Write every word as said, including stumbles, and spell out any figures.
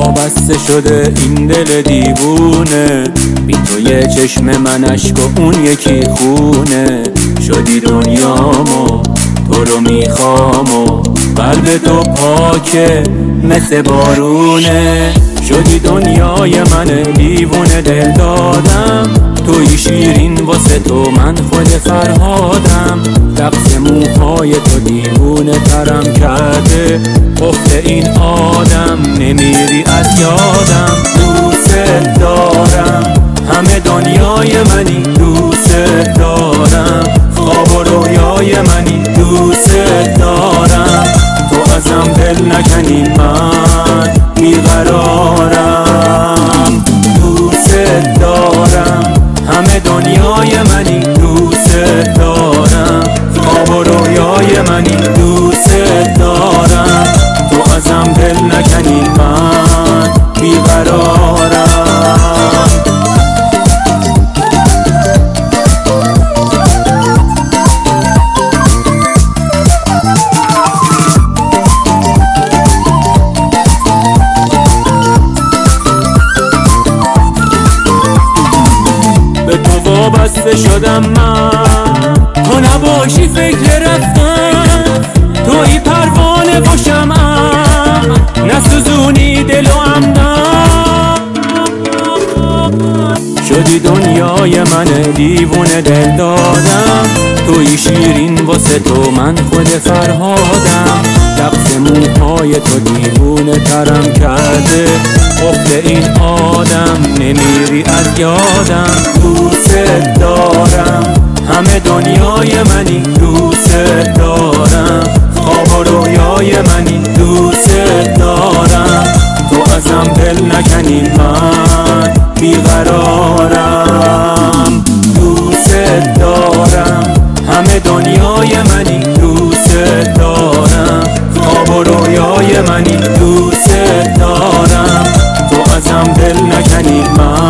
وابسته شده این دل دیوونه، بی تو یه چشم من اشک و اون یکی خونه. شدی دنیامو تو رو میخوام و قلب تو پاکه مثل بارونه. شدی دنیای من دیوونه دل دادم، توی شیرین واسه تو من خود فرهادم. رقص موهای تو دیوونه ترم کرده، خفته این آدم نمیری از یادم. دوست دارم همه دنیای منی، دوست دارم خواب و رویای منی، دوست دارم تو ازم دل نکنی من بیقرارم. دوست دارم همه دنیای منی، دوست دارم خواب و رویای منی، دوست دارم تو ازم دل نکنی من بیقرارم. وابسته شدم من، تو نباشی فکر رفتم، توی پروانه و شمعم، نسوزونی دل و عمدم. شدی دنیای من دیوونه دل دادم، توی شیرین واسه تو من خود فرهادم. رقص موهای تو دیوونه ترم کرده، خفته این آدم نمیری از یادم. دوست دارم همه دنیای منی، دوست دارم خواب و رویای منی، دوست دارم تو ازم دل نکنی من بیقرارم. دوست دارم همه دنیای منی، دوست دارم خواب و رویای منی، دوست دارم تو ازم دل نکنی من